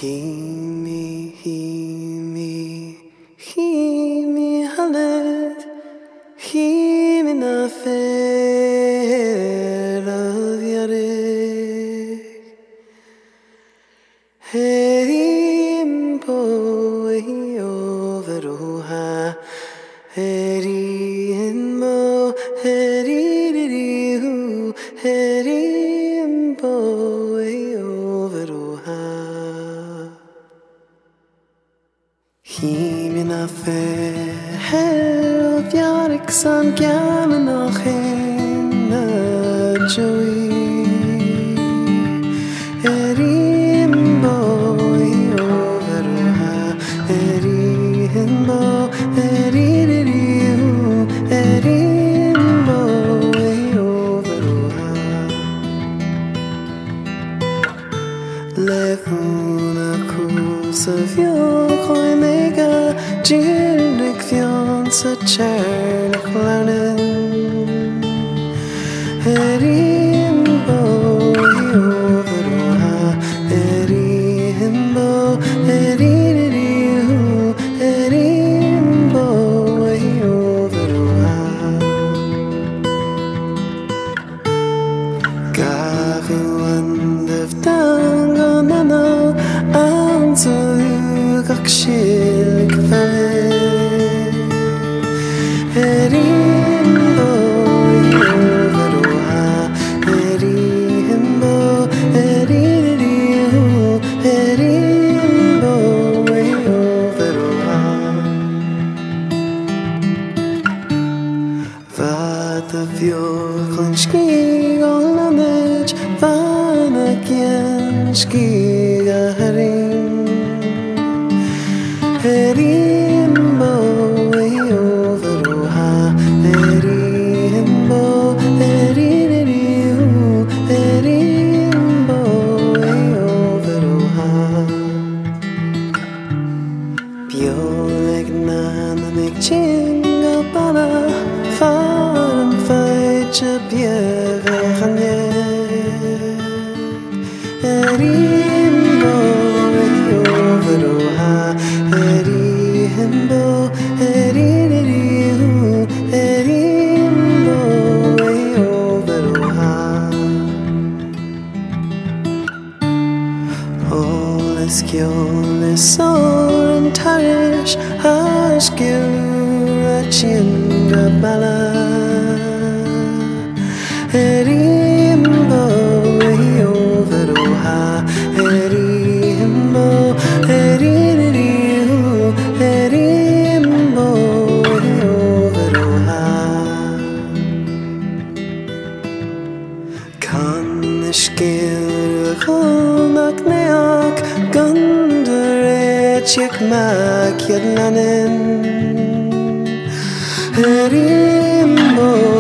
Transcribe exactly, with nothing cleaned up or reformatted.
Himi, himi, himi halet, himi na fer av yarek. Herim po hi overoha, herim mo, heririhu, herim po hi overoha. Himi na fer av yarek san gaman och hina joey. Levuna kusa vjokoj mega Gjirnik vjon sa černak lanen Erimbo i overoha Erimbo, eriririhu Erimbo i overoha Gavu andevdan so gakshil kfale Erimbo overoha Erimbo eririhu Erimbo overoha Vata vjoklinski golnamej Vana kjenski gaharim Erimbo i overoha Erimbo eririhu Erimbo i overoha Bjoleg nanamek chinga bana Faram feitje bjeve chanje Erimbo i overoha Erimbo, eririhu, erimbo i overoha Oles kjoles soren tarish Ashkilura chinga bala Erimbo i overoha Erimbo, eririhu Erimbo i overoha Kan ishkir chomak neak Gunder etjek mak yadlanen Erimbo